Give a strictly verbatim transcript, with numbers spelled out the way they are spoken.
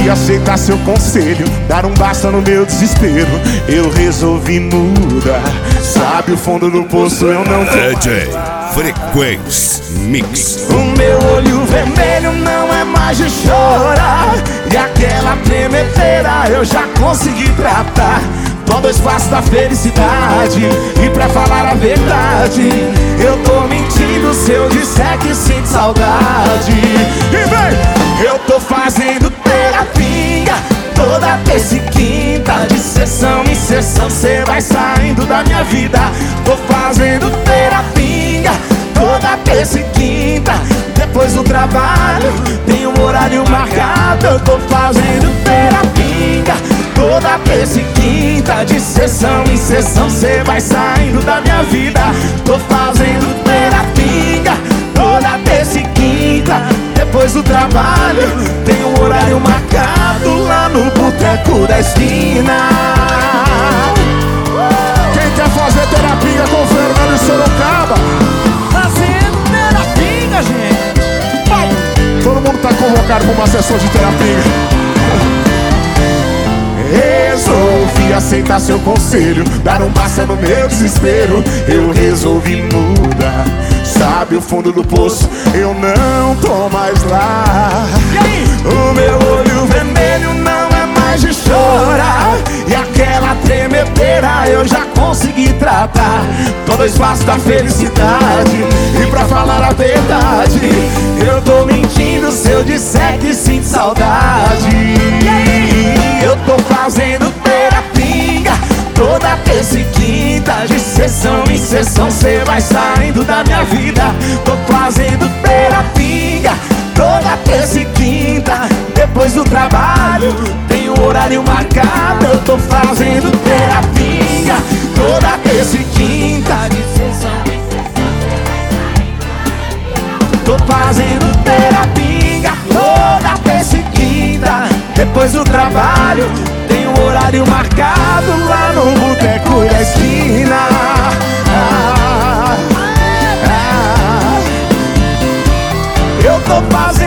aceitar seu conselho, dar um basta no meu desespero. Eu resolvi mudar, sabe o fundo do poço eu não tô. D J Frequência Mix. O meu olho vermelho não é mais de chorar, e aquela tremedeira eu já consegui tratar. Com dois passos da felicidade, e pra falar a verdade, eu tô mentindo se eu disser que sinto saudade. E vem! Eu tô fazendo terapia toda terça e quinta, de sessão em sessão cê vai saindo da minha vida. Tô fazendo terapia toda terça e quinta, depois do trabalho tem um horário marcado. Eu tô fazendo terapia toda terça e quinta, de sessão em sessão cê vai saindo da minha vida. Tô fazendo terapia toda terça e quinta, depois do trabalho tem um horário marcado lá no boteco da esquina. Quem quer fazer terapia com o Fernando e Sorocaba? Fazendo terapia, gente. Vai! Todo mundo tá convocado pra uma sessão de terapia. Resolvi aceitar seu conselho, dar um passo no meu desespero. Eu resolvi mudar, sabe o fundo do poço eu não tô mais lá. E aí? O meu olho vermelho não é mais de chorar, e aquela tremedeira eu já consegui tratar. Com dois passos da felicidade, e pra falar a verdade, eu tô mentindo se eu disser que sinto saudade. E aí? Eu tô fazendo terapia toda terça e quinta, de sessão em sessão cê vai saindo da minha vida. Tô fazendo terapia toda terça e quinta, depois do trabalho tem um horário marcado. Eu tô fazendo terapia toda terça e quinta, de sessão em sessão. Tô fazendo terapia toda terça e quinta, depois do trabalho tem um horário marcado lá no boteco da esquina. Ah, ah, eu tô fazendo